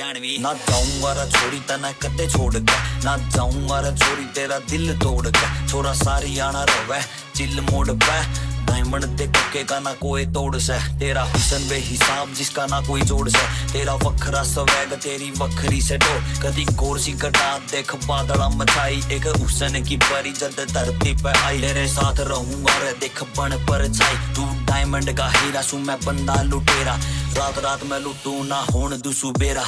ज्ञान भी ना जाऊंगा रा छोरी तना कदे छोड़ के ना जाऊंगा रा छोरी तेरा दिल तोड़ के छोरा सारी आना रवे चिल मोड़ पे डायमंड ते कक्के का ना कोई तोड़ से तेरा हुसन बेहिसाब जिसका ना कोई जोड़ से तेरा वखरा स्वैग तेरी वखरी से डो कदी कोर्सी कटा देख बादला मचाई एक हुसन की परी जद धरती पे आई तेरे साथ रहूंगा रे देख बन पर छाई तू डायमंड का हीरा सु मैं बंदा लुटेरा रात रात में लुटू ना होन दुसु बेरा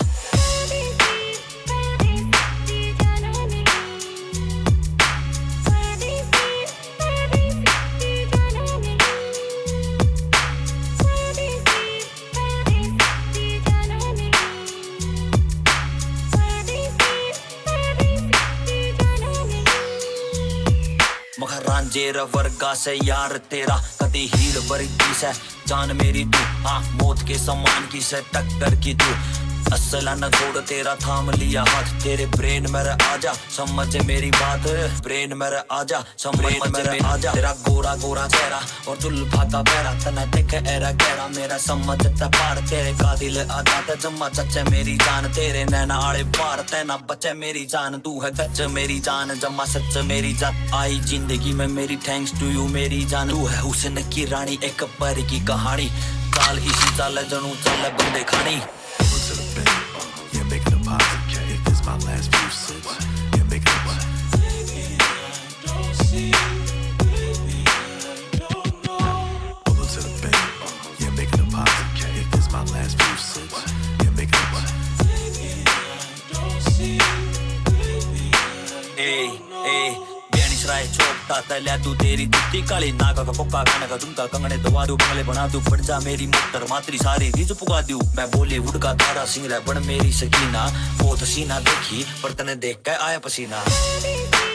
रांझेर वर्गा से यार तेरा कदी हीर वर्गी से जान मेरी तू हाँ मौत के समान की से टक्कर की तू असल न छोड़ तेरा थाम लिया हाथ तेरे ब्रेन मेरे आजा समझ मेरी बात ब्रेन मेरे आजा समझ मेरे आजा तेरा गोरा गोरा चेहरा और जुल्फा का पैरा तना देख एरा गहरा मेरा समझ पार तेरे का दिल आजा ते जम्मा चचे मेरी जान तेरे नैना आड़े पार तेना बच्चे मेरी जान तू है गच मेरी जान जम्मा सच मेरी जान आई जिंदगी में मेरी थैंक्स टू यू मेरी जान तू है हुस्न की रानी एक परी की कहानी चाल इसी चाल जनू चल बंदे खानी My last few sips, yeah, make it what? Baby, I don't see you. Baby, I don't know. Pull up to the bank, yeah, make a deposit. If this my last few sips, yeah, make it what? Baby, I don't see you. Baby, I don't know. राय छोटा तल्या तू तेरी जुत्ती काली नागा का Coca खाना का झुमका कंगने दवा दूं बंगले बना दूं पड़ जा मेरी मोटर मातरी सारी रीज पुगा दूं मैं बॉलीवुड का तारा सिंह बन मेरी सकीना बहुत हसीना देखी पर तने देख के आया पसीना